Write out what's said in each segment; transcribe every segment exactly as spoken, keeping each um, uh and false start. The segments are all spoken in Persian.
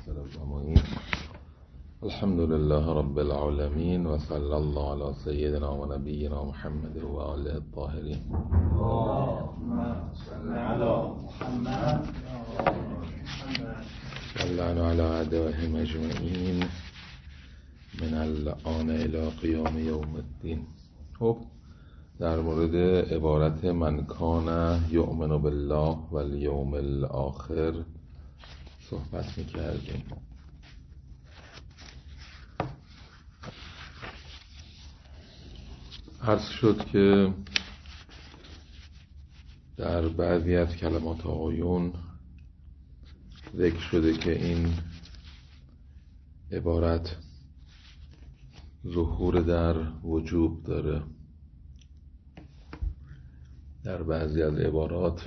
مقصر الزمانین. الحمد لله رب العالمین و صلی الله علی سیدنا و نبینا محمد و آله الطاهرین. اللهم صل علی محمد واللعن علی اعدائهم اجمعین من الآن الی قیام یوم الدین. خب در مورد عبارت من کان یؤمن بالله و الیوم الاخر صحبت میکردیم. عرض شد که در بعضی از کلمات آقایون ذکر شده که این عبارت ظهور در وجوب داره. در بعضی از عبارات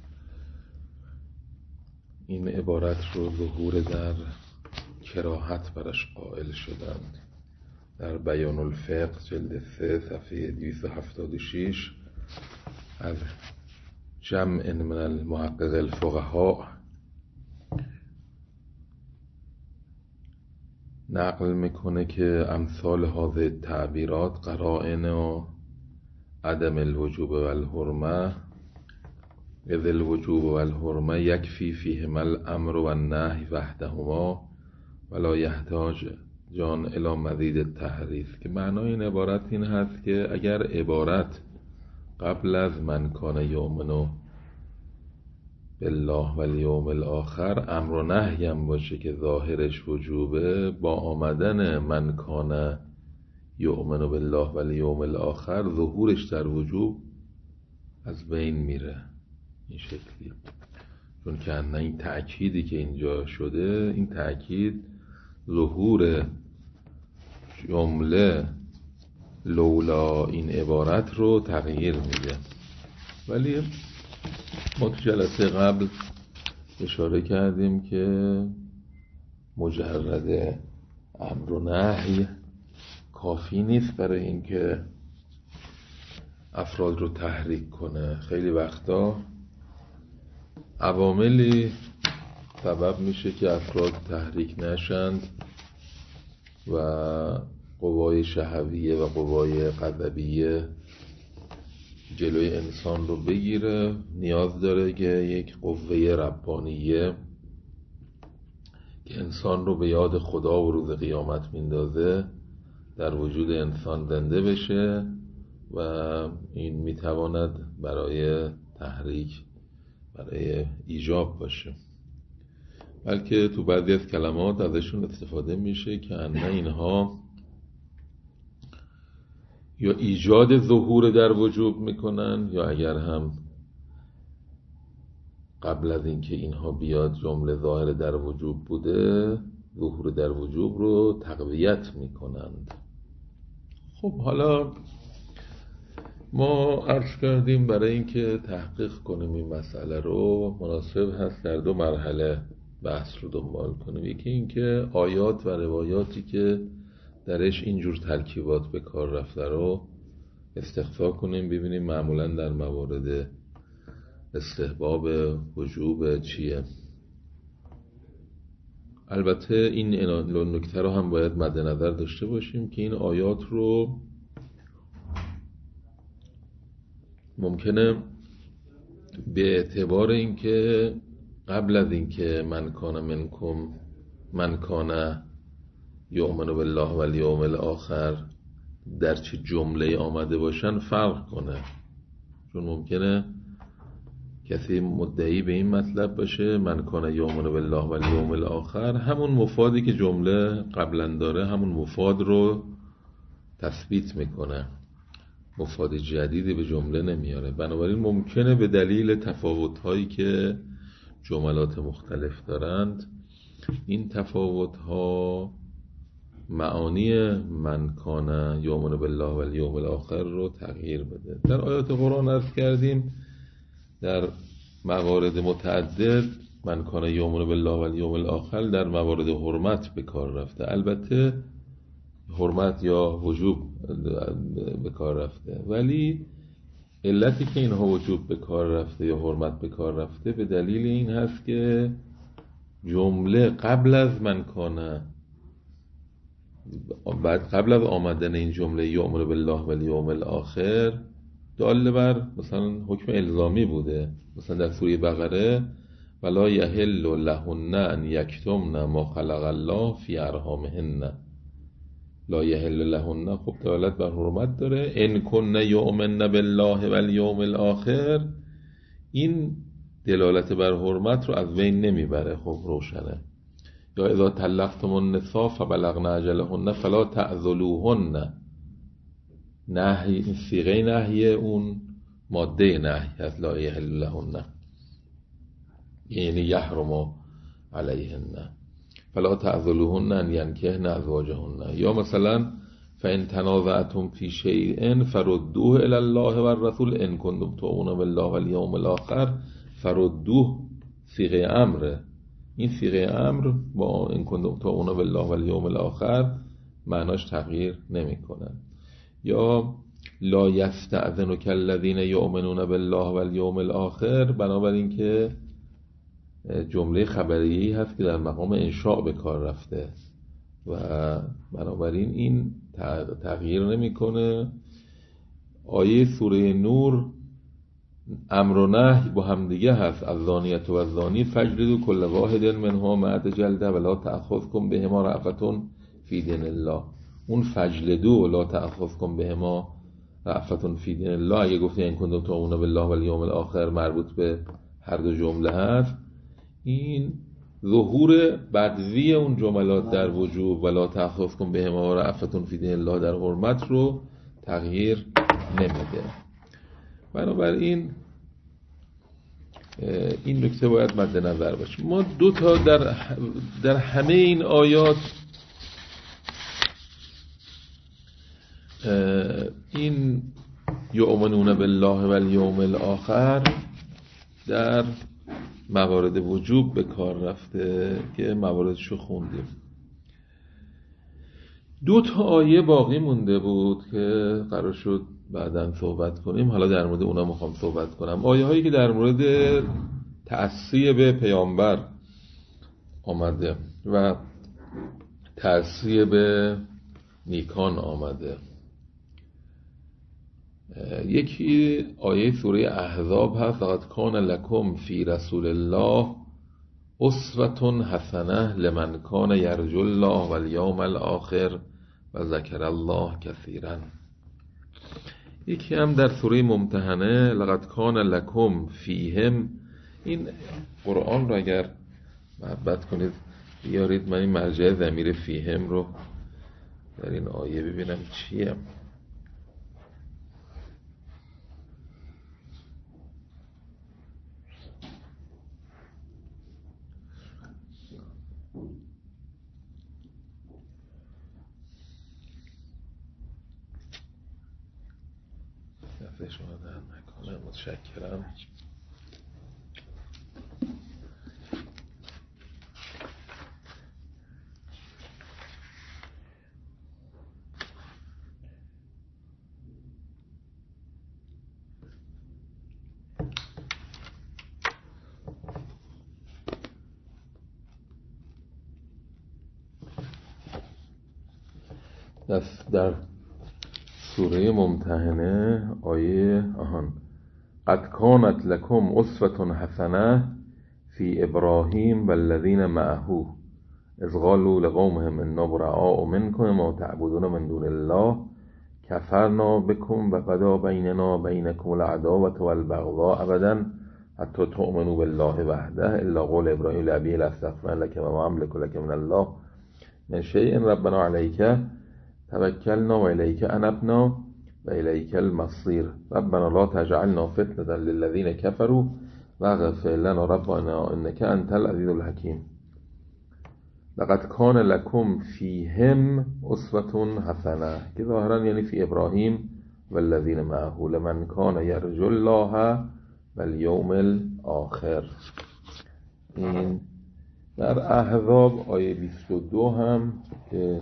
این عبارت رو ظهور در کراهت برش قائل شدند. در بیان الفقه جلد سه صفحه دویست و هفتاد و شش از جمع من المحقق الفقهاء نقل میکنه که امثال هذه التعبیرات قرائن و عدم الوجوب و الحرمه اذ الوجوب و الحرمه یکفی فیهما الامر و النهی وحدهما ولا یحتاج جان الی مزید تحریف. که معنای این عبارت این هست که اگر عبارت قبل از من کان یؤمن بالله و الیوم الاخر امر و نهی هم باشه که ظاهرش وجوبه، با آمدن من کان یؤمن بالله و الیوم الاخر ظهورش در وجوب از بین میره. این شکلی، چون که نه این تأکیدی که اینجا شده، این تأکید ظهور جمله لولا این عبارت رو تغییر میده. ولی ما تو جلسه قبل اشاره کردیم که مجرد امر و نهی کافی نیست برای اینکه افراد رو تحریک کنه. خیلی وقتا عواملی سبب میشه که افراد تحریک نشند و قوای شهویه و قوای غضبیه جلوی انسان رو بگیره. نیاز داره که یک قوه ربانیه که انسان رو به یاد خدا و روز قیامت میندازه در وجود انسان زنده بشه و این میتواند برای تحریک، برای ایجاب باشه. بلکه تو بعضی از کلمات ازشون استفاده میشه که انه اینها یا ایجاد ظهور در وجوب میکنن، یا اگر هم قبل از اینکه اینها بیاد جمله ظاهر در وجوب بوده، ظهور در وجوب رو تقویت میکنند. خب حالا ما عرض کردیم برای اینکه تحقیق کنیم این مسئله رو مناسب هست در دو مرحله بحث رو دنبال کنیم. یکی اینکه آیات و روایاتی که درش اینجور ترکیبات به کار رفته رو استقصا کنیم، ببینیم معمولا در موارد استحباب وجوب چیه. البته این نکته رو هم باید مد نظر داشته باشیم که این آیات رو ممکنه به اعتبار اینکه قبل از اینکه من کان منکم من کان یؤمن بالله و الیوم الاخر در چه جمله آمده باشن فرق کنه. چون ممکنه کسی مدعی به این مطلب باشه من کان یؤمن بالله و الیوم الاخر، همون مفادی که جمله قبلا داره همون مفاد رو تثبیت میکنه، مفاد جدیدی به جمله نمیاره. بنابراین ممکنه به دلیل تفاوت‌هایی که جملات مختلف دارند این تفاوت‌ها معانی من کان یؤمن بالله و الیوم الاخر رو تغییر بده. در آیات قرآن عرض کردیم در موارد متعدد من کان یؤمن بالله و الیوم الاخر در موارد حرمت به کار رفته. البته حرمت یا وجوب به کار رفته، ولی علتی که اینها وجوب به کار رفته یا حرمت به کار رفته به دلیل این هست که جمله قبل از من کانه، بعد قبل از آمدن این جمله یؤمن بالله و الیوم الاخر داله بر مثلا حکم الزامی بوده. مثلا در سوره بقره ولا یحل لهن ان یکتمن ما خلق الله فی ارحامهن، لا یحل لهن خب دلالت بر حرمت داره. ان کن یؤمن بالله و الیوم الاخر، این دلالت بر حرمت رو از بین نمیبره، خب روشنه. یا اذا طلقتم النساء فبلغن اجلهن فلا تعذلوهن، نهی، این صیغه نهی اون ماده نهی از لا یحل لهن، یعنی یحرم علیهن، فلا تعذلوهن ان ینکحن ازواجهن. یا مثلا فان تنازعتم فی شیء فردوه الی الله و الرسول ان کنتم تؤمنون بالله و الیوم الاخر، فردوه صیغه امره، این صیغه امر با ان کنتم تؤمنون بالله و الیوم الاخر معناش تغییر نمیکنه. یا لا یستأذنک الذین یؤمنون بالله و الیوم الاخر، بنابراین که جمله خبریه‌ای هست که در مقام انشاء به کار رفته و بنابراین این تغییر نمیکنه. آیه سوره نور امر و نهی با هم دیگه هست، از زانیت و زانی فجلدوا کل واحد منهما مئة جلده ولا تأخذکم بهما رأفة فی دین الله. اون فجلدوا ولا تأخذکم بهما رأفة فی دین الله، اگه گفتی این کنتم تؤمنون بالله و الیوم الاخر مربوط به هر دو جمله هست، این ظهور بدوی اون جملات در وجوب ولا تأخذکم بهما رأفة فی دین الله در حرمت رو تغییر نمیده. بنابراین این نکته باید مد نظر باشه. ما دو تا در در همه این آیات این یؤمنون بالله و الیوم الاخر در موارد وجوب به کار رفته که مواردشو خوندیم. دو تا آیه باقی مونده بود که قرار شد بعداً صحبت کنیم، حالا در مورد اونا میخوام صحبت کنم. آیه هایی که در مورد تعصیه به پیامبر آمده و تعصیه به نیکان آمده. یکی آیه سوره احزاب هست، لقد کان لکم فی رسول الله اسوة حسنه لمن کان یرجو الله و الیوم الاخر و ذکر الله کثیرا. یکی هم در سوره ممتحنه لقد کان لکم فیهم. این قرآن رو اگر محبت کنید بیارید، من این مرجع ضمیر فیهم رو در این آیه ببینم چیه. دفعه شما در نکنه، متشکرم. در سوره ممتحنه آیه آهان قد کانت لکم اسوة حسنه فی ابراهیم والذین معه اذ قالوا لقومهم انا براء منکم ما تعبدون من دون الله کفرنا بکم و بدا بیننا بینکم العداوة والبغضاء ابدا حتی تؤمنوا بالله وحده الا قول ابراهیم لابیه لاستغفرن لک و ما املک لک من الله من شیء ربنا علیک توکلنا و الیک انبنا و الیک المصیر ربنا لا تجعلنا فتنة للذین کفروا واغفر لنا ربنا انک انت العزیز الحکیم. لقد کان لکم فیهم اسوة حسنه که ظاهرا یعنی فی ابراهیم والذین معه لمن کان یرجو الله والیوم الاخر. این در احزاب آیه بیست و دو هم که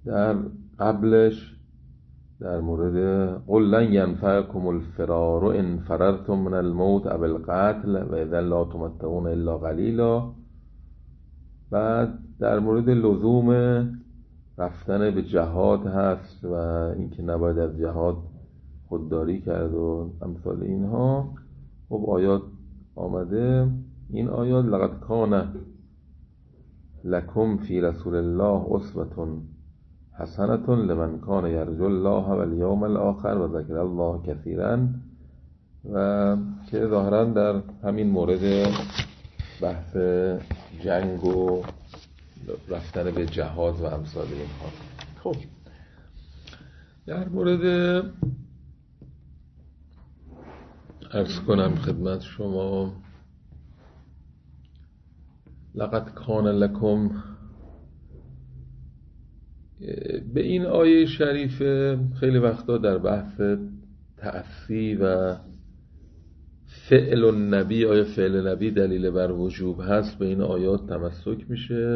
در قبلش در مورد قل لن ینفعکم الفرار ان فررتم من الموت او القتل و اذا لا تمتعون الا قلیلا. بعد در مورد لزوم رفتن به جهاد هست و اینکه نباید از جهاد خودداری کرد و امثال اینها. خب آیات آمده. این آیات لقد کان لکم فی رسول الله اسوة حسنة لمن کان یرجو الله والیوم الاخر و ذکر الله کثیرا، و که ظاهرا در همین مورد بحث جنگ و رفتن به جهاد و امثال اینها. خب در مورد عرض کنم خدمت شما لقد کان لکم، به این آیه شریفه خیلی وقتا در بحث تأسی و فعل النبی، آیا فعل نبی دلیل بر وجوب هست، به این آیات تمسک میشه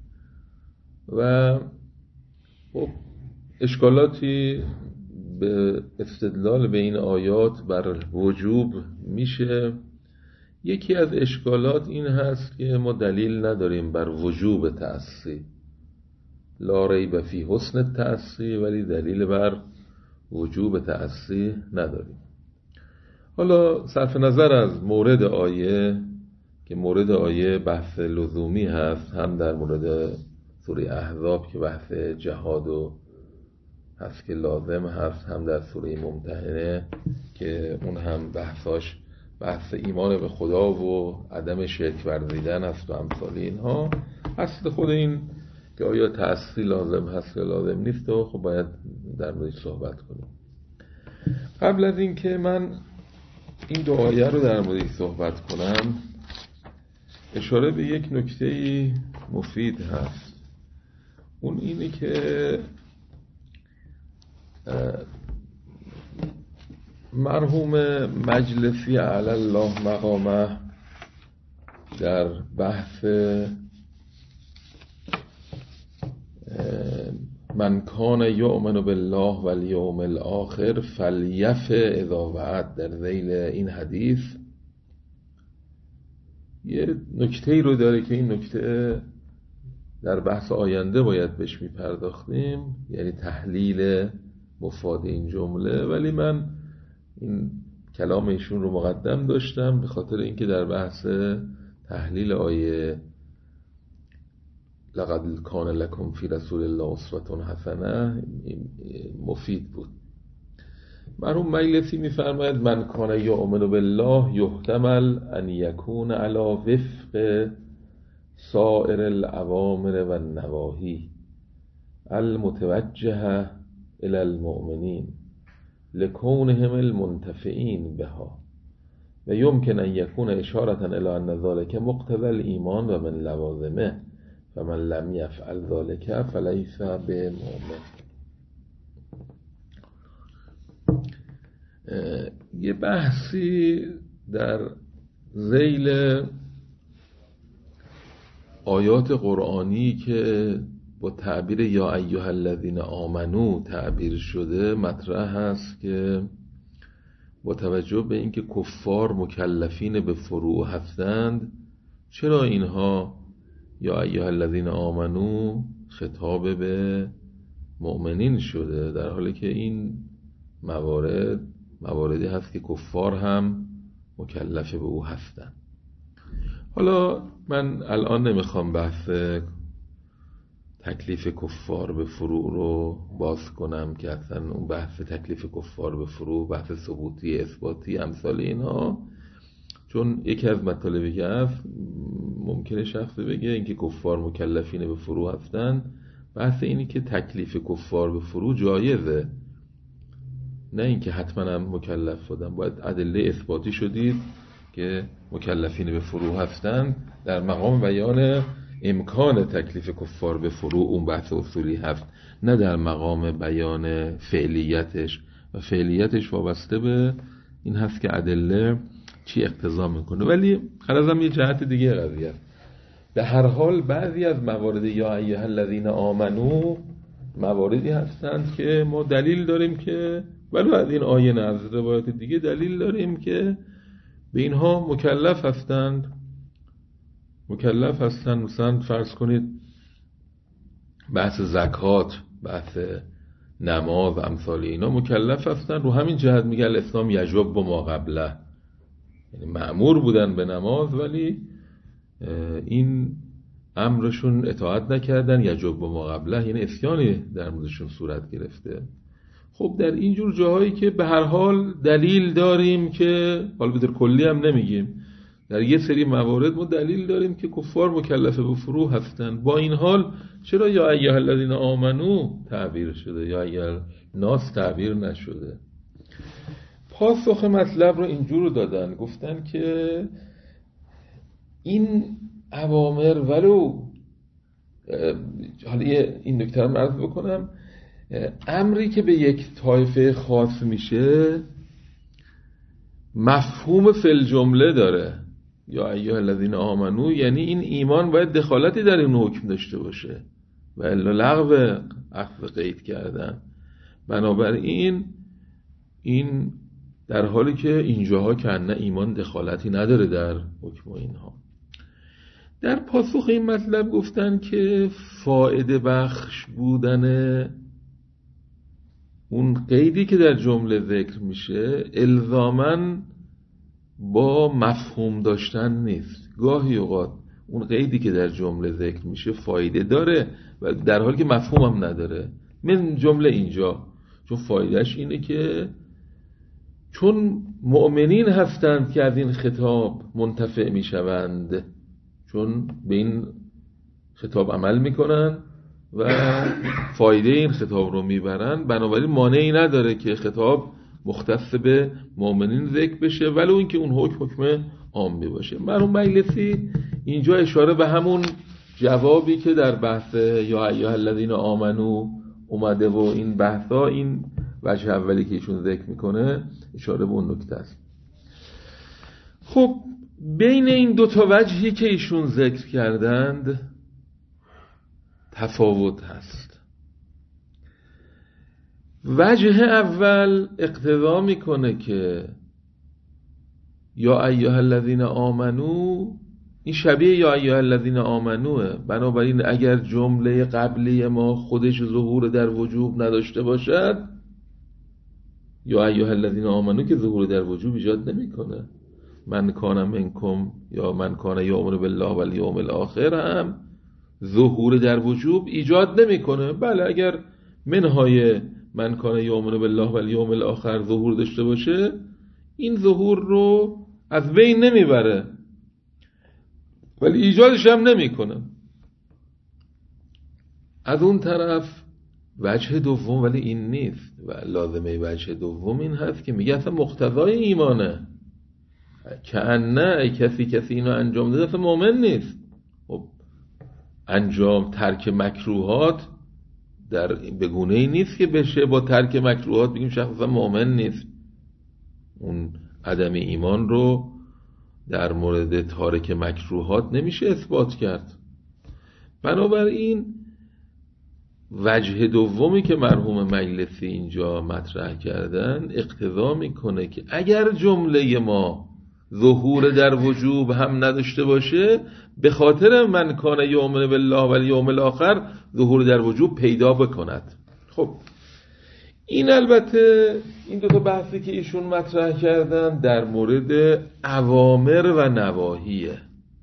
و خب اشکالاتی به استدلال به این آیات بر وجوب میشه. یکی از اشکالات این هست که ما دلیل نداریم بر وجوب تأسی، لا ریب فی حسن تأسی، ولی دلیل بر وجوب تأسی نداریم. حالا صرف نظر از مورد آیه که مورد آیه بحث لزومی هست، هم در مورد سوره احزاب که بحث جهاد و هست که لازم هست، هم در سوره ممتحنه که اون هم بحثاش بحث ایمان به خدا و عدم شرک ورزیدن هست و امثال اینها. اصل خود این که آیا تأسی لازم هست یا لازم نیست و خب باید در موردش صحبت کنیم. قبل از این که من این دو آیه رو در موردش صحبت کنم، اشاره به یک نکته مفید هست. اون اینه که مرحوم مجلسی علی الله مقامه در بحث من کان یؤمن بالله والیوم الاخر فلیفع اذا وعد، در ذیل این حدیث یه نکته رو داره که این نکته در بحث آینده باید بهش میپرداختیم، یعنی تحلیل مفاد این جمله، ولی من این کلام ایشون رو مقدم داشتم به خاطر اینکه در بحث تحلیل آیه لقد کان لکم فی رسول الله اسوة حسنه مفید بود. مرحوم مجلسی میفرماید من کان یؤمن بالله یحتمل ان یکون علی وفق سائر الاوامر و النواهی المتوجهه الی المؤمنین لکونهم المنتفعین بها و یمکن ان یکون اشارة الی ان ذلك مقتضی الایمان و من لوازمه فمن لم یفعل ذلك فلیس بمؤمن. یه بحثی در ذیل آیات قرآنی که با تعبیر یا ایها الذین آمنو تعبیر شده مطرح هست که با توجه به اینکه کفار مکلفین به فروع هستند، چرا اینها یا ایها الذین آمنو خطاب به مؤمنین شده، در حالی که این موارد مواردی هست که کفار هم مکلف به او هستند. حالا من الان نمیخوام بحث تکلیف کفار به فروع رو باز کنم که اصلا اون بحث تکلیف کفار به فروع بحث ثبوتی اثباتی امثال اینها، چون یکی از مطالبی که هست ممکنه شخص بگه اینکه کفار مکلفین به فروع هستن، بحث اینی که تکلیف کفار به فروع جایزه، نه اینکه حتما هم مکلف شدن. باید ادله اثباتی شدید که مکلفین به فروع هستن، در مقام بیان امکان تکلیف کفار به فروع اون بحث اصولی هست، نه در مقام بیان فعلیتش، و فعلیتش وابسته به این هست که ادله چی اقتضا میکنه. ولی خلاصم یه جهت دیگه قضیه، به هر حال بعضی از موارد یا ایها الذین آمنو مواردی هستند که ما دلیل داریم که ولو از این آیه نه از روایت دیگه دلیل داریم که به اینها مکلف هستند مکلف هستند مثلا فرض کنید بحث زکات، بحث نماز و امثال اینا مکلف هستند. رو همین جهت میگه الاسلام یجب با ما قبله، یعنی مأمور بودن به نماز ولی این امرشون اطاعت نکردن، یجب با ما قبله، یعنی اسیانی در موردشون صورت گرفته. خب در اینجور جاهایی که به هر حال دلیل داریم که حالا به طور کلی هم نمیگیم، در یه سری موارد ما دلیل داریم که کفار مکلف به فروع هستن، با این حال چرا یا ایها الذین آمنو تعبیر شده، یا ایها الناس تعبیر نشده؟ پاسخ مطلب رو اینجور دادن، گفتن که این اوامر ولو حالا این نکته رو عرض بکنم، امری که به یک طایفه خاص میشه مفهوم فی الجمله داره، یا ایها الذین آمنو، یعنی این ایمان باید دخالتی در این حکم داشته باشه و الا لغو عقد قید کردن. بنابراین این در حالی که اینجاها که نه ایمان دخالتی نداره در حکم اینها. در پاسخ این مطلب گفتن که فایده بخش بودن اون قیدی که در جمله ذکر میشه الزاماً با مفهوم داشتن نیست. گاهی اوقات اون قیدی که در جمله ذکر میشه فایده داره و در حالی که مفهوم هم نداره. من جمله اینجا چون فایدهش اینه که چون مؤمنین هستند که از این خطاب منتفع میشوند، چون به این خطاب عمل میکنن و فایده این خطاب رو میبرن، بنابراین مانعی نداره که خطاب مختص به مؤمنین ذکر بشه ولو اینکه اون حکم حکم عامی باشه. مرحوم مجلسی اینجا اشاره به همون جوابی که در بحث یا ایها الذین آمنو اومده و این بحثا، این وجه اولی که ایشون ذکر میکنه اشاره به اون نکته است. خب بین این دو تا وجهی که ایشون ذکر کردند تفاوت هست. وجه اول اقتضا میکنه که یا ایها الذین آمنو این شبیه یا ایها الذین آمنوه، بنابراین اگر جمله قبلی ما خودش ظهور در وجوب نداشته باشد یا ایها الذین آمنو که ظهور در وجوب ایجاد نمیکنه. من کان منکم یا من کان یؤمن بالله والیوم الاخر هم ظهور در وجوب ایجاد نمیکنه. بله اگر منهای من کان یؤمن بالله والیوم الاخر ظهور داشته باشه این ظهور رو از بین نمیبره ولی ایجادش هم نمیکنه. از اون طرف وجه دوم ولی این نیست و لازمه وجه دوم این هست که میگه اصلا مقتضای ایمانه، که نه کسی کسی اینو انجام داده اصلا مؤمن نیست. خب انجام ترک مکروهات در بگونه ای نیست که بشه با ترک مکروهات بگیم شخص مؤمن نیست. اون عدم ایمان رو در مورد تارک مکروهات نمیشه اثبات کرد. بنابراین وجه دومی که مرحوم مجلسی اینجا مطرح کردن اقتضا میکنه که اگر جمله ما ظهور در وجوب هم نداشته باشه به خاطر من کان یؤمن بالله والیوم الاخر ظهور در وجوب پیدا بکند. خب این البته این دو تا بحثی که ایشون مطرح کردن در مورد اوامر و نواهیه،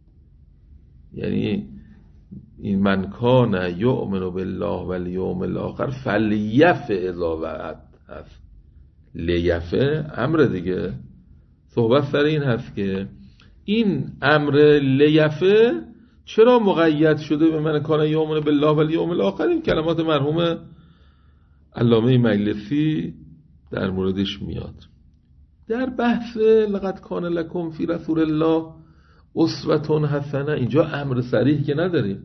یعنی این من کان یؤمن بالله والیوم الاخر فلیف اذا وعد هست. لیفه امر دیگه، صحبت سر این هست که این امر لیفه چرا مقید شده به من کان یؤمن بالله والیوم الاخر. این کلمات مرحوم علامه مجلسی در موردش میاد. در بحث لقد کان لکم فی رسول الله اسوة حسنه اینجا امر صریح که نداریم،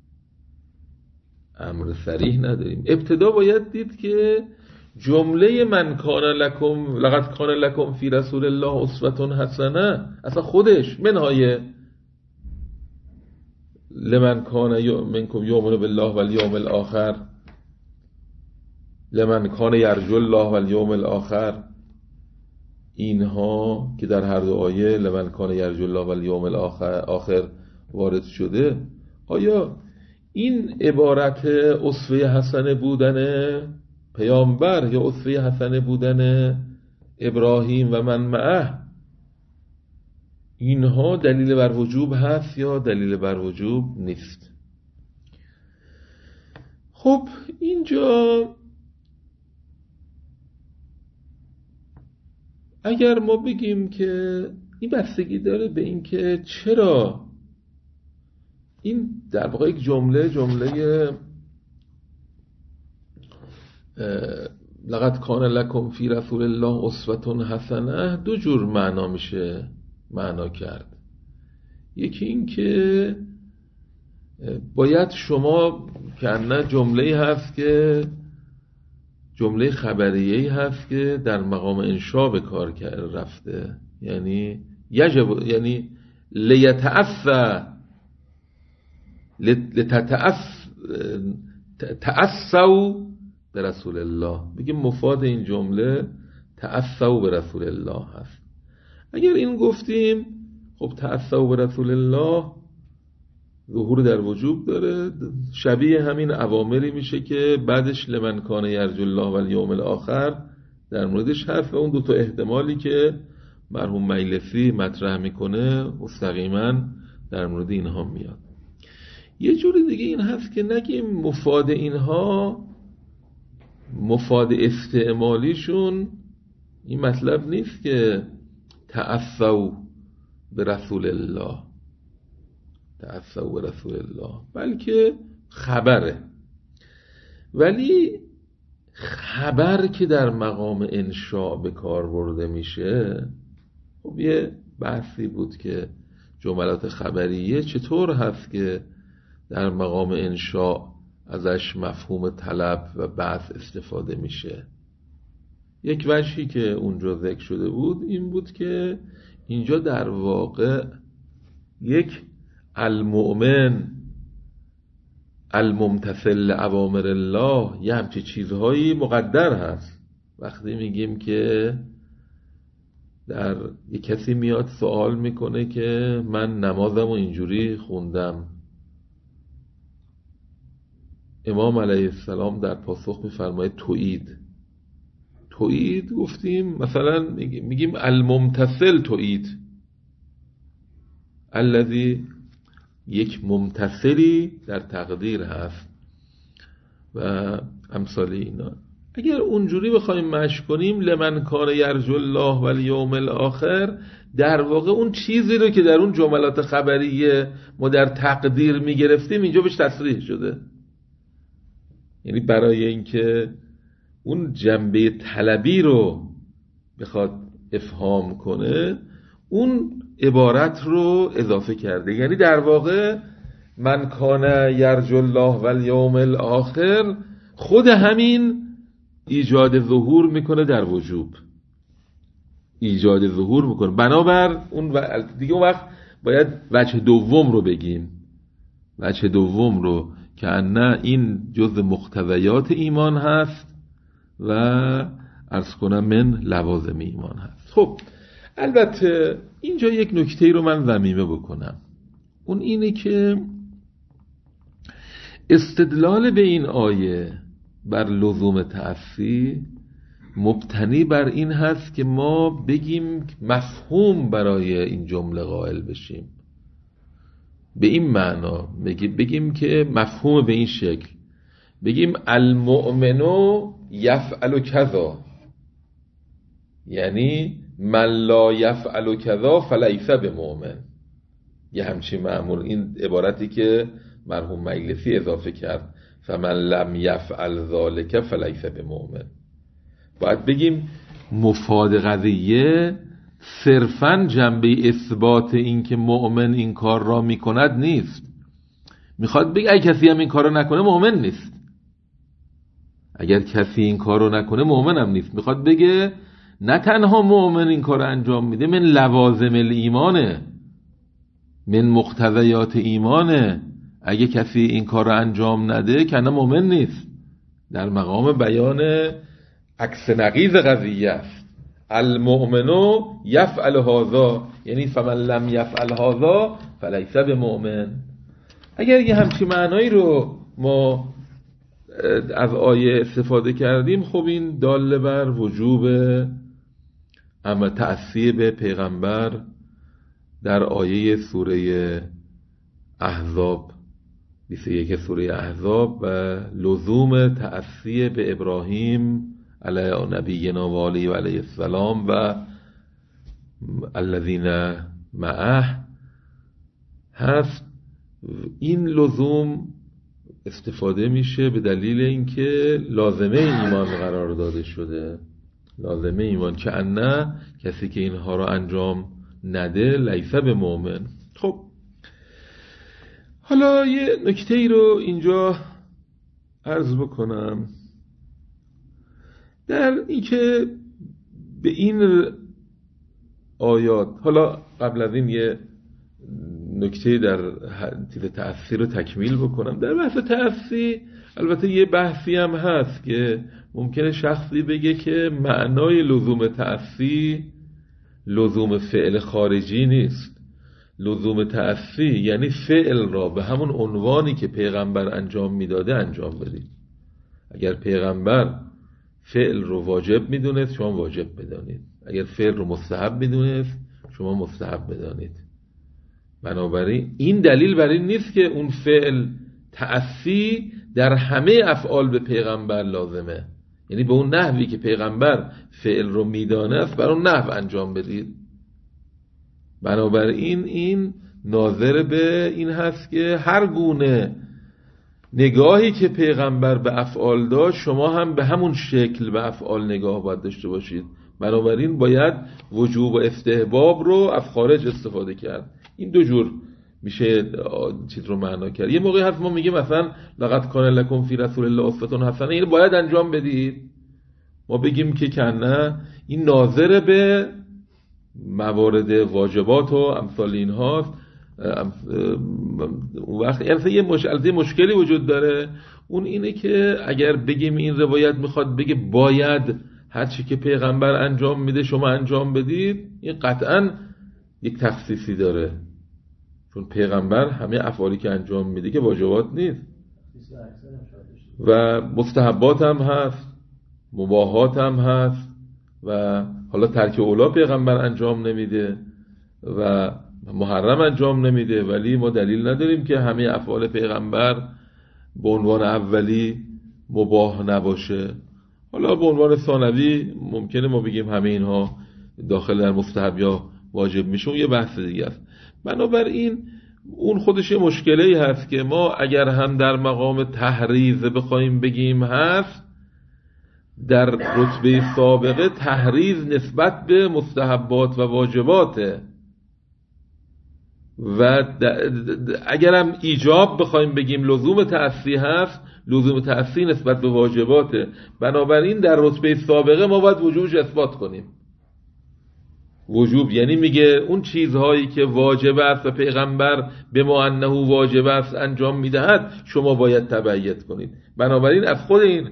امر صریح نداریم. ابتدا باید دید که جمله من کان لکم لقد کان لکم فی رسول الله اسوة حسنه اصلا خودش منهای لمن کان منکم یؤمن بالله والیوم الاخر لمن کان یرجو الله و الیوم الاخر، اینها که در هر دو آیه لمن کان یرجو الله و الیوم الاخر آخر وارد شده، آیا این عبارت اسوه حسنه بودن پیامبر یا اسوه حسنه بودن ابراهیم و من معه، اینها دلیل بر وجوب هست یا دلیل بر وجوب نیست؟ خب اینجا اگر ما بگیم که این بستگی داره به این که چرا این در واقع یک جمله جمله لقد کان لکم فی رسول الله اسوة حسنه دو جور معنا میشه معنا کرد. یکی این که باید شما کنه جمله هست که جمله خبریه‌ای هست که در مقام انشاء به کار رفته، یعنی یجب، یعنی لیتأسى لتتأسوا به رسول الله، بگیم مفاد این جمله تأسوا به رسول الله هست. اگر این گفتیم خب تأسوا به رسول الله ظهور در وجوب داره، شبیه همین اوامری میشه که بعدش لمن کان یرجو الله و الیوم الاخر در موردش هست و اون دو تا احتمالی که مرحوم مجلسی مطرح میکنه مستقیما در مورد اینها میاد. یه جوری دیگه این هست که نگیم مفاد اینها مفاد استعمالیشون این مطلب نیست که تأسوا به رسول الله تأسوا به رسول الله، بلکه خبره. ولی خبر که در مقام انشاء به کار برده میشه، خب یه بحثی بود که جملات خبریه چطور هست که در مقام انشاء ازش مفهوم طلب و بحث استفاده میشه. یک وجهی که اونجا ذکر شده بود این بود که اینجا در واقع یک المؤمن الممتثل اوامر الله یه همچه چیزهایی مقدر هست. وقتی میگیم که در یک کسی میاد سوال میکنه که من نمازم و اینجوری خوندم، امام علیه السلام در پاسخ میفرماید تویید تویید گفتیم مثلا میگیم الممتثل تویید، الذی یک ممتثلی در تقدیر هست و امثال اینا. اگر اونجوری بخوایم مشی کنیم لمن کان یرجو الله و الیوم الاخر، در واقع اون چیزی رو که در اون جملات خبریه ما در تقدیر میگرفتیم اینجا بهش تصریح شده. یعنی برای اینکه اون جنبه طلبی رو بخواد افهام کنه اون عبارت رو اضافه کرده. یعنی در واقع من کان یرجو الله و الیوم الاخر خود همین ایجاد ظهور میکنه در وجوب، ایجاد ظهور میکنه. بنابر اون و... دیگه اون وقت باید وجه دوم رو بگیم، وجه دوم رو که نه این جزء مقتضیات ایمان هست و عرض کنم من لوازم ایمان هست. خب البته اینجا یک نکته رو من ضمیمه بکنم، اون اینه که استدلال به این آیه بر لزوم تأسی مبتنی بر این هست که ما بگیم مفهوم برای این جمله قائل بشیم. به این معنا بگیم که مفهوم به این شکل، بگیم المؤمنو یفعل کذا، یعنی من لا یفعل کذا فلیس بمؤمن. یه همچین معمول این عبارتی که مرحوم مجلسی اضافه کرد فمن لم یفعل ذالک فلیس بمؤمن. باید بگیم مفاد قضیه صرفاً جنبه اثبات این که مؤمن این کار را میکند نیست. میخواد بگه اگه کسی هم این کار را نکنه مؤمن نیست، اگر کسی این کار را نکنه مؤمن هم نیست. میخواد بگه نه تنها مؤمن این کار را انجام میده، من لوازم ایمانه، من مقتضیات ایمانه، اگه کسی این کار را انجام نده که نه مؤمن نیست. در مقام بیان عکس نقیض قضیه است. المؤمنو یفعل هذا، یعنی فمن لم یفعل هذا فلیس بمؤمن. اگر یه همچین معنایی رو ما از آیه استفاده کردیم، خب این داله بر وجوب اما تأثیر به پیغمبر در آیه سوره احزاب بیست و یک سوره احزاب و لزوم تأثیر به ابراهیم علیه نبینا و علیه و علیه السلام و الذین معه هست. این لزوم استفاده میشه به دلیل اینکه لازمه ایمان قرار داده شده. لازمه ایمان که نه کسی که اینها رو انجام نده لیس به مؤمن. خب حالا یه نکته ای رو اینجا عرض بکنم در اینکه به این آیات، حالا قبل از این یه نکته در تیل تأثیر رو تکمیل بکنم. در بحث تأثیر البته یه بحثی هم هست که ممکنه شخصی بگه که معنای لزوم تأثیر لزوم فعل خارجی نیست. لزوم تأثیر یعنی فعل را به همون عنوانی که پیغمبر انجام میداده انجام بدید. اگر پیغمبر فعل رو واجب میدونست شما واجب بدانید، اگر فعل رو مستحب میدونست شما مستحب بدانید. بنابراین این دلیل بر این نیست که اون فعل تأثیر در همه افعال به پیغمبر لازمه، یعنی به اون نحوی که پیغمبر فعل رو میدانه است بر اون نحو انجام بدید. بنابراین این ناظر به این هست که هر گونه نگاهی که پیغمبر به افعال داشت شما هم به همون شکل به افعال نگاه باید داشته باشید. بنابراین باید وجوب و استحباب رو از خارج استفاده کرد. این دو جور میشه چیز رو معنا کرد. یه موقعی هست ما میگیم مثلا لقد کان لکم فی رسول الله اسوه حسنه، این باید انجام بدید. ما بگیم که کنه این ناظر به موارد واجبات و امثال این هاست. وقت یعنی یه مشکل مشکلی وجود داره، اون اینه که اگر بگیم این روایت میخواد بگه باید هر چی که پیغمبر انجام میده شما انجام بدید، این قطعاً یک تخصیصی داره، چون پیغمبر همه افعالی که انجام میده که واجبات نیست و مستحبات هم هست، مباحات هم هست و حالا ترک اولا پیغمبر انجام نمیده و محرم انجام نمیده، ولی ما دلیل نداریم که همه افعال پیغمبر به عنوان اولی مباح نباشه. حالا به عنوان ثانوی ممکنه ما بگیم همه اینها داخل در مستحب یا واجب میشه، اون یه بحث دیگه است. بنابراین اون خودش یه مشکلی هست که ما اگر هم در مقام تحریض بخوایم بگیم هست، در رتبه سابقه تحریض نسبت به مستحبات و واجباته و اگر هم ایجاب بخوایم بگیم لزوم تأثیر هست، لزوم تأثیر نسبت به واجباته. بنابراین در رتبه سابقه ما باید وجوبش اثبات کنیم. وجوب یعنی میگه اون چیزهایی که واجب است و پیغمبر به ما انه واجب است انجام میدهد شما باید تبعیت کنید. بنابراین از خود این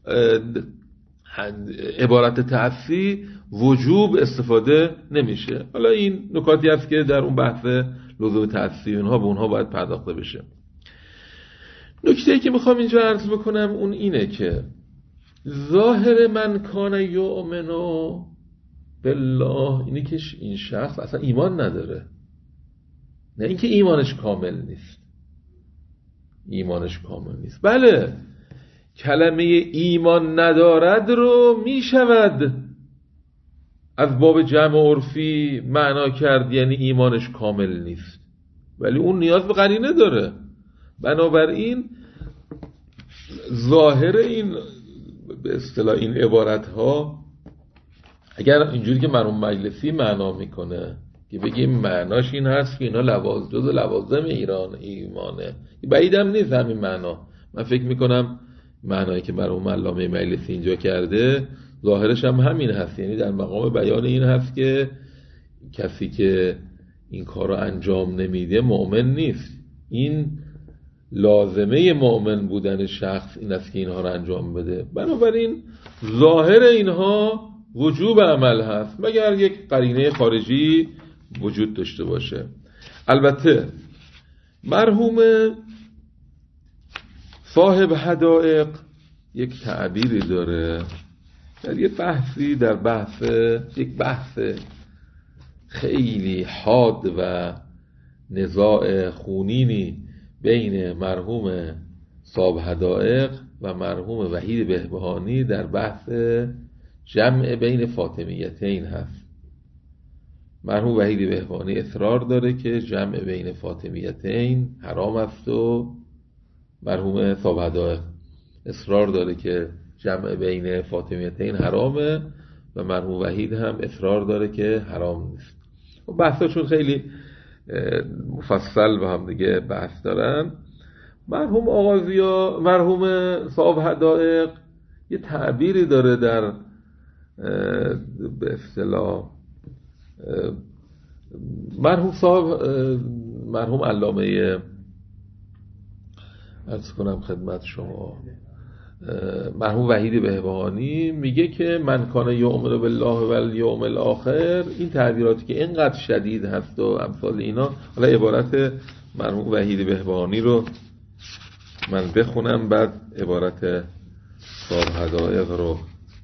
عبارت تأثیر وجوب استفاده نمیشه. حالا این نکاتی هست که در اون بحث لزوم تأثیر اونها به اونها باید پرداخته بشه. نکته‌ای که میخوام اینجا عرض بکنم اون اینه که ظاهر من کان یؤمنو بالله اینه که این شخص اصلا ایمان نداره، نه اینکه ایمانش کامل نیست، ایمانش کامل نیست. بله کلمه ایمان ندارد رو میشود از باب جمع عرفی معنا کرد، یعنی ایمانش کامل نیست، ولی اون نیاز به قرینه داره. بنابراین ظاهر این به اصطلاح این عبارت ها اگر اینجوری که مرحوم مجلسی معنا میکنه که بگیم معناش این هست که اینا لواز جز لوازم ایران ایمانه، بعیدم نیست همین معنا. من فکر میکنم معنایی که مرحوم علامه مجلسی اینجا کرده ظاهرش هم همین هست، یعنی در مقام بیان این هست که کسی که این کار رو انجام نمیده مؤمن نیست. این لازمه مؤمن بودن شخص این است که اینها رو انجام بده. بنابراین ظاهر اینها وجوب عمل هست مگر یک قرینه خارجی وجود داشته باشه. البته مرحوم صاحب حدائق یک تعبیری داره در یک بحثی در بحث یک بحث خیلی حاد و نزاع خونینی بین مرحوم صاحب حدائق و مرحوم وحید بهبهانی در بحث جمع بین فاطمیتین هست. مرحوم وحید بهبهانی اصرار داره که جمع بین فاطمیتین حرام است و مرحوم صاحب حدائق اصرار داره که جمع بین فاطمیتین حرامه و مرحوم وحید هم اصرار داره که حرام نیست. و بحثاشون خیلی مفصل با هم دیگه بحث دارن. مرحوم آغازیا مرحوم صاحب حدائق یه تعبیری داره در به اصطلاح مرحوم صاحب مرحوم علامه عرض کنم خدمت شما مرحوم وحید بهبهانی میگه که من کان یؤمن بالله و الیوم الاخر، این تعبیراتی که اینقدر شدید هست و امثال اینا. حالا عبارت مرحوم وحید بهبهانی رو من بخونم بعد عبارت صاحب حدائق رو.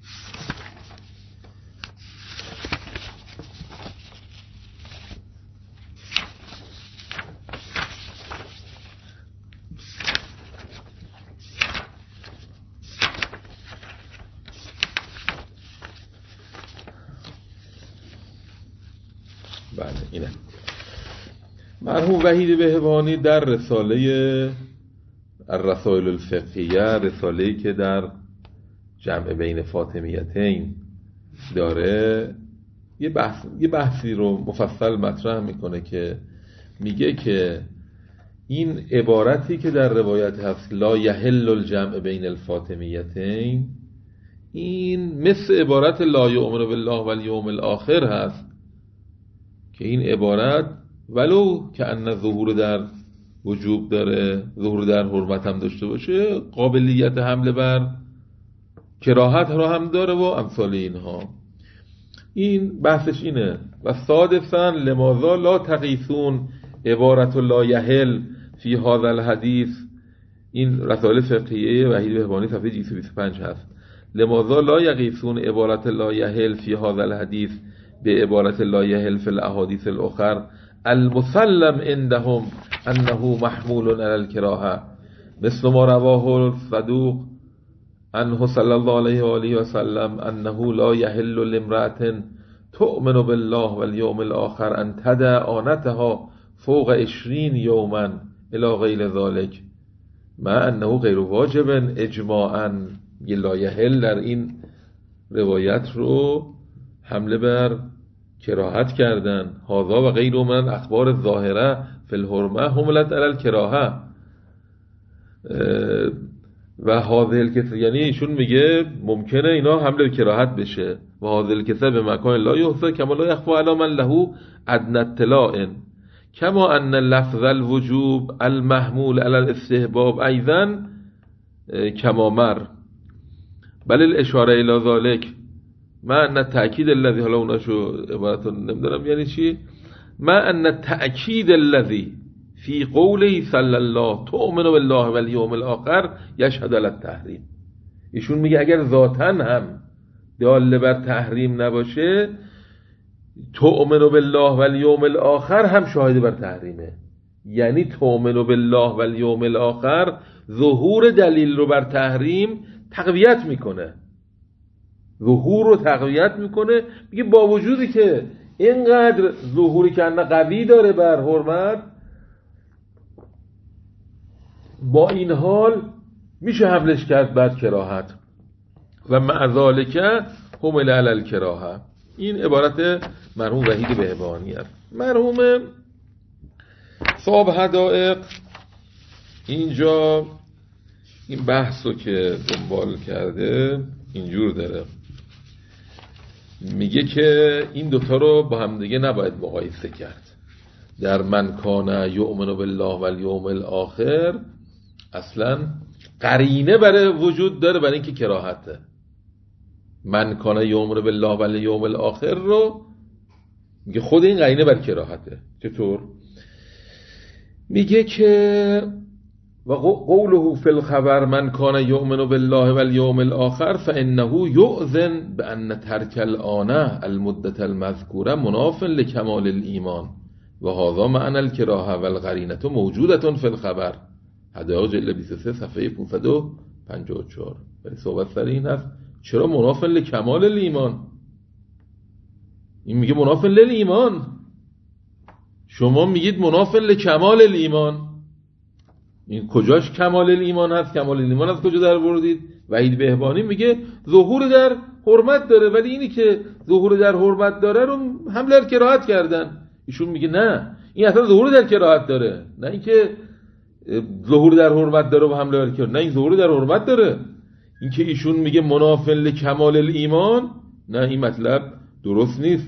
بله اینه. مرحوم وحید بهبهانی در رساله الرسائل الفقهیه، رساله‌ای که در جمع بین فاطمیتین داره، یه بحث یه بحثی رو مفصل مطرح میکنه که میگه که این عبارتی که در روایت هست لا یحل الجمع بین الفاطمیتین، این مثل عبارت لا یؤمن بالله و الیوم الاخر هست که این عبارت ولو که ان ظهور در وجوب داره، ظهور در حرمت هم داشته باشه، قابلیت حمله بر کراهت رو هم داره و امثال اینها. این بحثش اینه. و صادفاً لماذا لا تقیسون عبارت لا یحل فی هذا الحدیث، این رسائل فقهیه وحید بهبهانی صفحه دویست و بیست و پنج هست. لماذا لا یقیسون عبارت لا یحل فی هذا الحدیث به عبارت لا یحل فی الاحادیث الاخر المسلم عندهم انه محمول على الكراهه، مثل ما رواه الصدوق عنه صلی الله علیه و آله و سلم انه لا یحل لامرأة تؤمن بالله والیوم الاخر ان تدع آنتها فوق عشرین یوما الی غیر ذلك، مع انه غیر واجب اجماعا. یه لا یحل در این روایت رو حمله بر کراهت کردن. هذا و غیر من اخبار ظاهره فی الحرمه حملت علی الکراهه و هذا الکسب، یعنی ایشون میگه ممکنه اینا حمله کراهت بشه. و هذا الکسب به مکان لا یحصى کما لا یخفى علی من له ادنى اطلاع، کما ان لفظ الوجوب المحمول علی الاستحباب ایضا کما مر، بل الاشاره الی ذلك ما ان تأکید الذی، حالا اوناشو عبارتون نمیدونم یعنی چی، ما ان تأکید الذی فی قوله صلی الله تؤمن بالله والیوم الاخر یشهد علی التحریم. ایشون میگه اگر ذاتاً هم دال بر تحریم نباشه، تؤمن بالله والیوم الاخر هم شاهد بر تحریمه. یعنی تؤمن بالله والیوم الاخر ظهور دلیل رو بر تحریم تقویت میکنه، ظهور رو تقویت میکنه. میگه با وجودی که اینقدر ظهوری که انه قوی داره بر حرمت، با این حال میشه حملش کرد بر کراهت و مع ذالک حمل علی الکراهه. این عبارت مرحوم وحید بهبهانی است. مرحوم صاحب حدائق اینجا این بحث رو که دنبال کرده اینجور داره، میگه که این دوتا رو با هم دیگه نباید مقایسه کرد. در من کان یؤمن بالله والیوم الاخر اصلا قرینه برای وجود داره برای اینکه کراهته. من کان یؤمن بالله و الیوم الاخر رو میگه خود این قرینه بر کراهته. چطور؟ میگه که و قوله فی الخبر من کان یؤمن بالله و الیوم الاخر فانه یؤذن بان ترک الآنه المدة المذکوره مناف لکمال الایمان و هذا معنی الکراهه و القرینه موجوده فی الخبر. حدایق جلد بیست و سه صفحه پانصد و پنجاه و چهار. ولی صحبت سر این هست چرا مناف لکمال الایمان؟ این میگه مناف للایمان، شما میگید مناف لکمال الایمان. این کجاش کمال الایمان هست؟ کمال الایمان از کجا در بردید؟ وحید بهبانی میگه ظهور در حرمت داره، ولی اینی که ظهور در حرمت داره رو حمله بر کراهت کردن. ایشون میگه نه، این اصلا ظهور در کراهت داره، نه اینکه ظهور در حرمت داره و حمله بر کراهت. نه، این ظهور در حرمت داره. این که ایشون میگه مناف لکمال الایمان، نه، این مطلب درست نیست.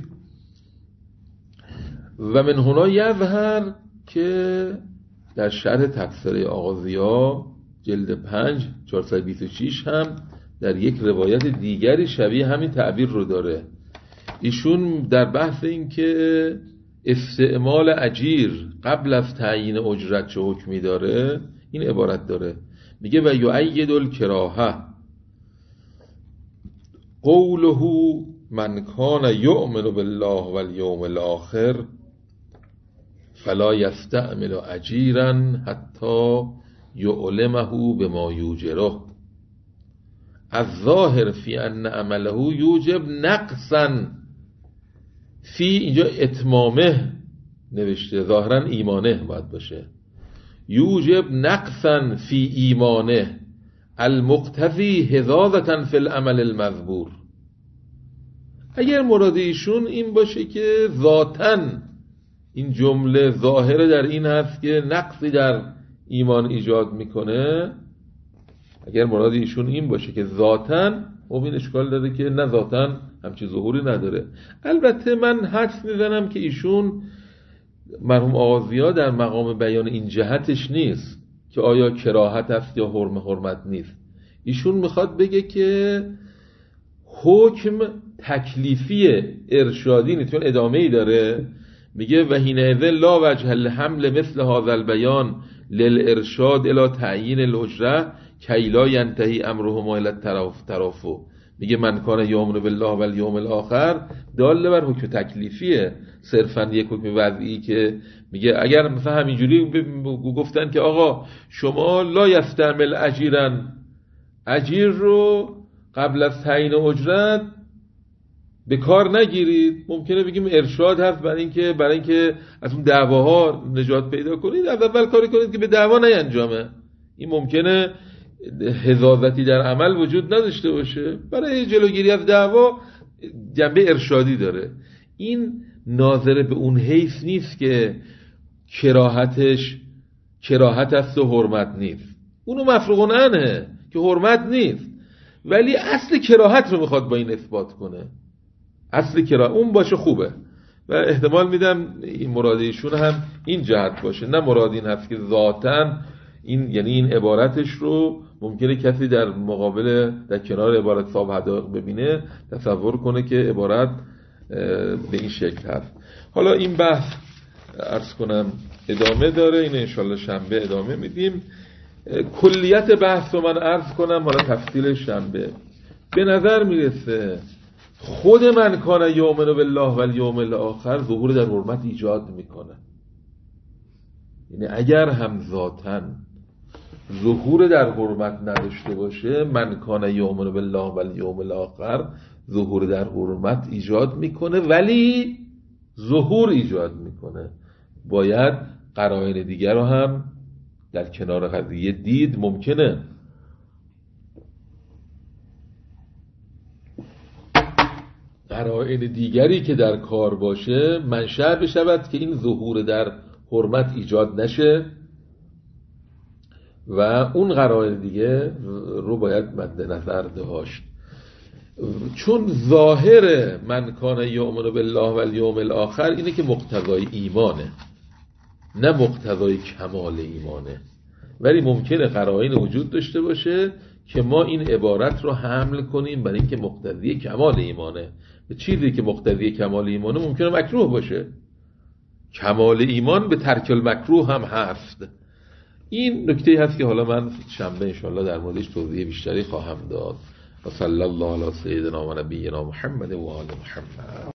و من هنا یظهر که در شرح تفسیر آقا ضیا جلد پنج چهارصد و بیست و شش هم در یک روایت دیگری شبیه همین تعبیر رو داره. ایشون در بحث این که استعمال اجیر قبل از تعیین اجرت چه حکمی داره، این عبارت داره، میگه و یؤید الکراهه قوله من کان یؤمن بالله و الیوم الاخر فلا یستعمل اجیرا حتی یعلمه بما یوجره. الظاهر فی ان عمله یوجب نقصا فی، اینجا اتمامه نوشته، ظاهرا ایمانه باید باشه، یوجب نقصا فی ایمانه المقتضی حظاظة فی العمل المذکور. اگر مراد ایشون این باشه که ذاتاً این جمله ظاهره در این هست که نقصی در ایمان ایجاد میکنه، اگر مراد ایشون این باشه که ذاتاً، خب این اشکال داره که نه، ذاتاً همچی ظهوری نداره. البته من حدس میزنم که ایشون مرحوم آقا ضیا در مقام بیان این جهتش نیست که آیا کراهت است یا حرمه حرمت نیست. ایشون میخواد بگه که حکم تکلیفی ارشادی نیست، چون ادامه ای داره، میگه و حینئذ لا وجه الحمل مثل هذا البیان للارشاد الی تعیین الاجره کی لا ینتهی امرهما الی الترافع. میگه من کان یؤمن بالله و الیوم الاخر دال بر حکم تکلیفیه، صرفا یک حکم وضعی که میگه اگر مثلا همینجوری گفتن که آقا شما لا یستعمل اجیرن، اجیر رو قبل از تعیین اجرت به کار نگیرید، ممکنه بگیم ارشاد هست برای اینکه برای اینکه از اون دعواها نجات پیدا کنید، از اول کاری کنید که به دعوا نینجامه. این ممکنه حظاظتی در عمل وجود نداشته باشه، برای جلوگیری از دعوا جنبه ارشادی داره. این ناظر به اون حیث نیست که کراهتش کراهت است و حرمت نیست، اونو مفروغ عنه که حرمت نیست، ولی اصل کراهت رو میخواد با این اثبات کنه. اصل کراهت اون باشه خوبه، و احتمال میدم این مراد ایشون هم این جهت باشه، نه مراد این هست که ذاتاً این، یعنی این عبارتش رو ممکنه کسی در مقابل در کنار عبارت صاحب حدایق ببینه تصور کنه که عبارت به این شکل هست. حالا این بحث عرض کنم ادامه داره، این انشالله شنبه ادامه میدیم. کلیت بحث رو من عرض کنم، حالا تفصیل شنبه. به نظر میرسه خود من کان یؤمن بالله و الیوم الاخر ظهور در حرمت ایجاد میکنه. یعنی اگر هم ذاتاً ظهور در حرمت نداشته باشه، من کان یؤمن بالله و الیوم الاخر ظهور در حرمت ایجاد میکنه، ولی ظهور ایجاد میکنه. باید قرائن دیگر رو هم در کنار قضیه دید. ممکنه قرائن دیگری که در کار باشه منشأ بشود که این ظهور در حرمت ایجاد نشه، و اون قرائن دیگه رو باید مد نظر داشت. چون ظاهر من کان یؤمن بالله و الیوم الاخر اینه که مقتضای ایمانه، نه مقتضای کمال ایمانه. ولی ممکنه قرائن وجود داشته باشه که ما این عبارت رو حمل کنیم برای اینکه مقتضی کمال ایمانه. چیزی که مقتضی کمال ایمانه ممکنه مکروه باشه. کمال ایمان به ترک المکروه هم هست. این نکته هست که حالا من شنبه انشاءالله در موردش توضیح بیشتری خواهم داد. و صلی الله علی سیدنا و نبینا محمد و آل محمد.